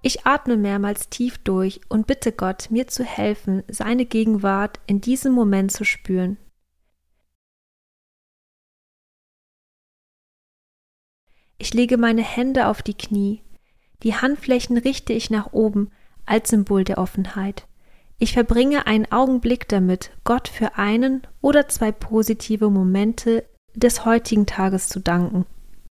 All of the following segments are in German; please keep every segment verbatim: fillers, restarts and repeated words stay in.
Ich atme mehrmals tief durch und bitte Gott, mir zu helfen, seine Gegenwart in diesem Moment zu spüren. Ich lege meine Hände auf die Knie. Die Handflächen richte ich nach oben als Symbol der Offenheit. Ich verbringe einen Augenblick damit, Gott für einen oder zwei positive Momente des heutigen Tages zu danken.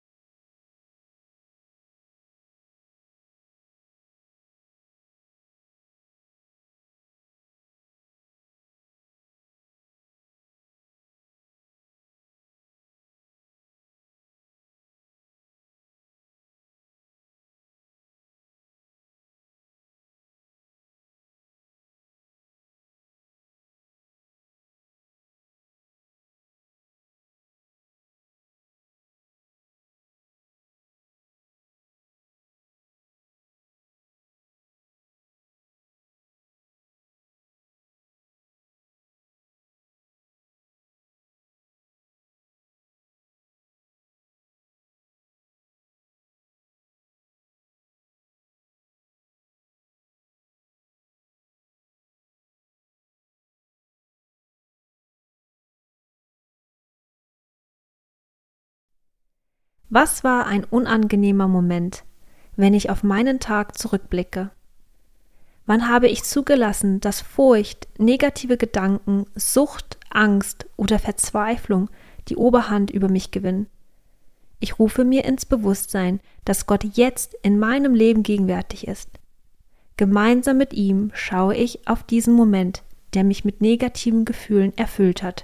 Was war ein unangenehmer Moment, wenn ich auf meinen Tag zurückblicke? Wann habe ich zugelassen, dass Furcht, negative Gedanken, Sucht, Angst oder Verzweiflung die Oberhand über mich gewinnen? Ich rufe mir ins Bewusstsein, dass Gott jetzt in meinem Leben gegenwärtig ist. Gemeinsam mit ihm schaue ich auf diesen Moment, der mich mit negativen Gefühlen erfüllt hat.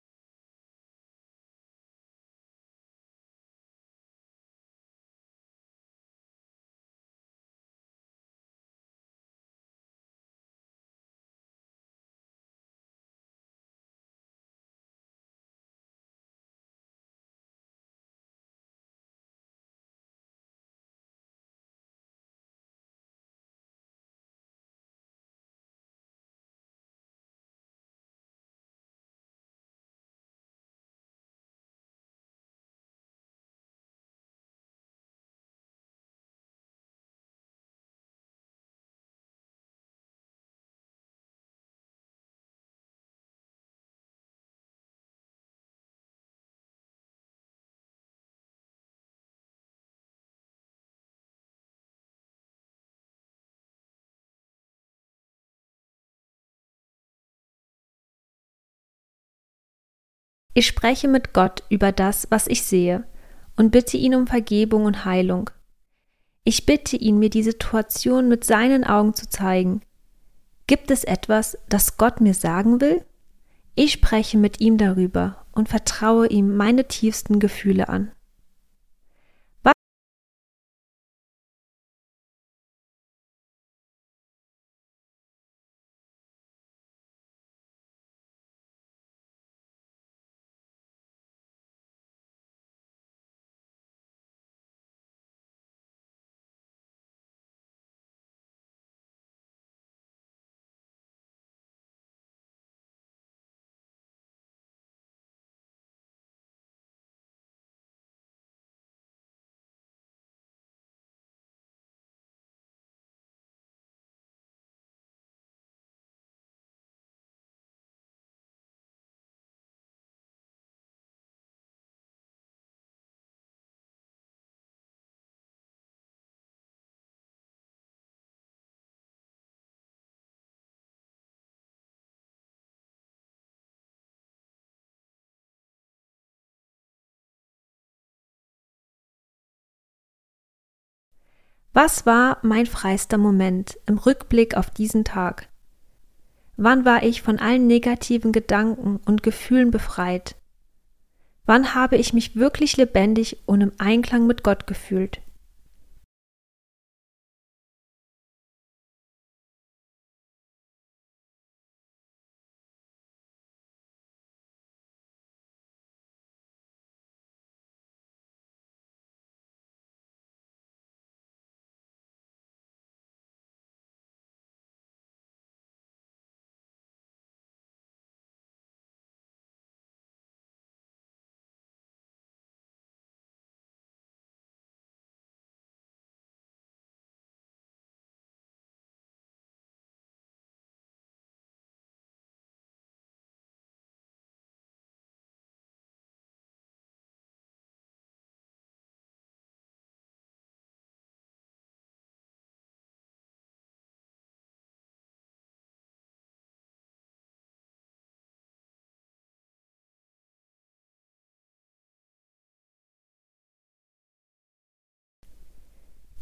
Ich spreche mit Gott über das, was ich sehe, und bitte ihn um Vergebung und Heilung. Ich bitte ihn, mir die Situation mit seinen Augen zu zeigen. Gibt es etwas, das Gott mir sagen will? Ich spreche mit ihm darüber und vertraue ihm meine tiefsten Gefühle an. Was war mein freister Moment im Rückblick auf diesen Tag? Wann war ich von allen negativen Gedanken und Gefühlen befreit? Wann habe ich mich wirklich lebendig und im Einklang mit Gott gefühlt?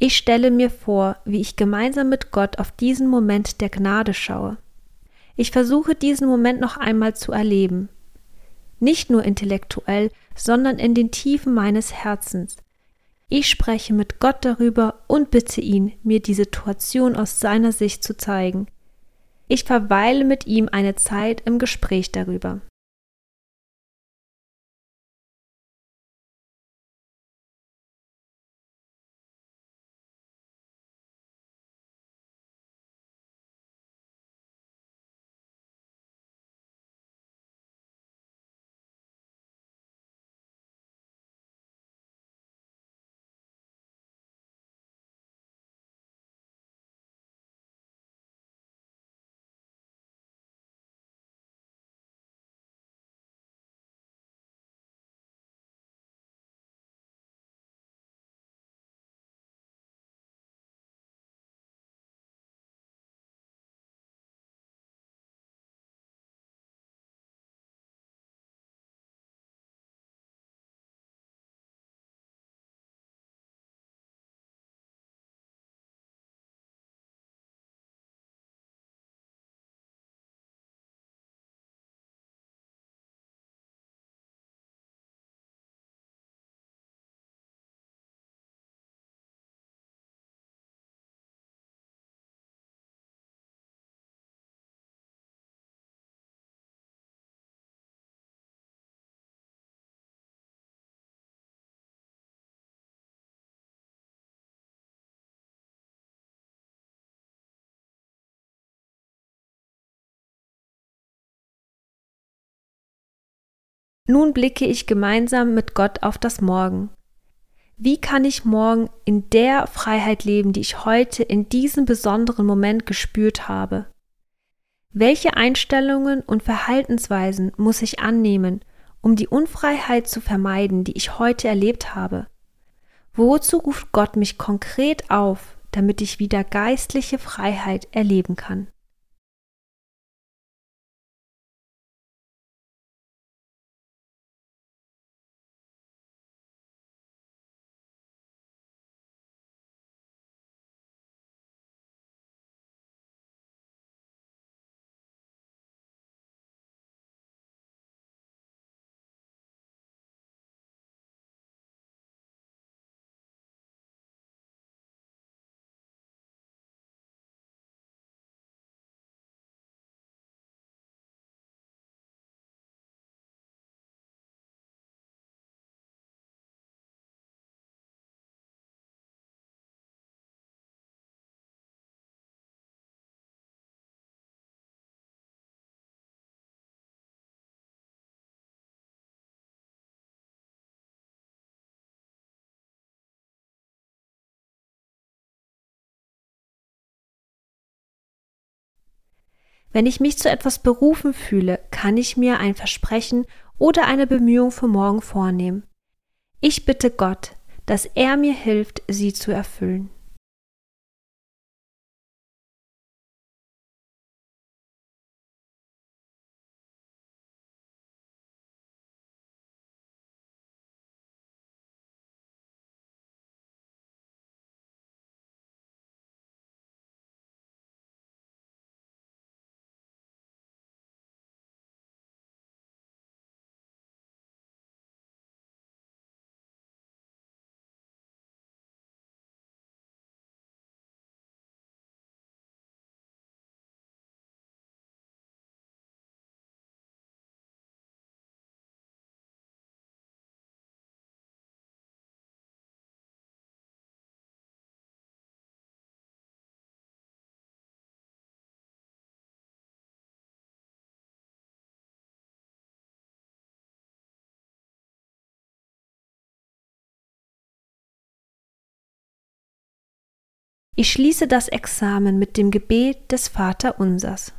Ich stelle mir vor, wie ich gemeinsam mit Gott auf diesen Moment der Gnade schaue. Ich versuche diesen Moment noch einmal zu erleben. Nicht nur intellektuell, sondern in den Tiefen meines Herzens. Ich spreche mit Gott darüber und bitte ihn, mir die Situation aus seiner Sicht zu zeigen. Ich verweile mit ihm eine Zeit im Gespräch darüber. Nun blicke ich gemeinsam mit Gott auf das Morgen. Wie kann ich morgen in der Freiheit leben, die ich heute in diesem besonderen Moment gespürt habe? Welche Einstellungen und Verhaltensweisen muss ich annehmen, um die Unfreiheit zu vermeiden, die ich heute erlebt habe? Wozu ruft Gott mich konkret auf, damit ich wieder geistliche Freiheit erleben kann? Wenn ich mich zu etwas berufen fühle, kann ich mir ein Versprechen oder eine Bemühung für morgen vornehmen. Ich bitte Gott, dass er mir hilft, sie zu erfüllen. Ich schließe das Examen mit dem Gebet des Vaterunsers.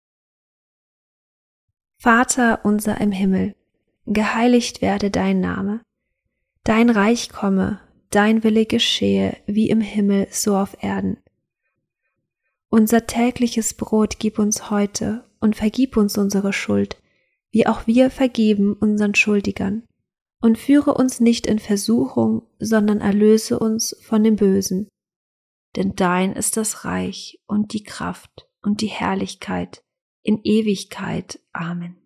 Vater unser im Himmel, geheiligt werde dein Name. Dein Reich komme, dein Wille geschehe, wie im Himmel so auf Erden. Unser tägliches Brot gib uns heute und vergib uns unsere Schuld, wie auch wir vergeben unseren Schuldigern. Und führe uns nicht in Versuchung, sondern erlöse uns von dem Bösen. denn dein ist das Reich und die Kraft und die Herrlichkeit in Ewigkeit. Amen.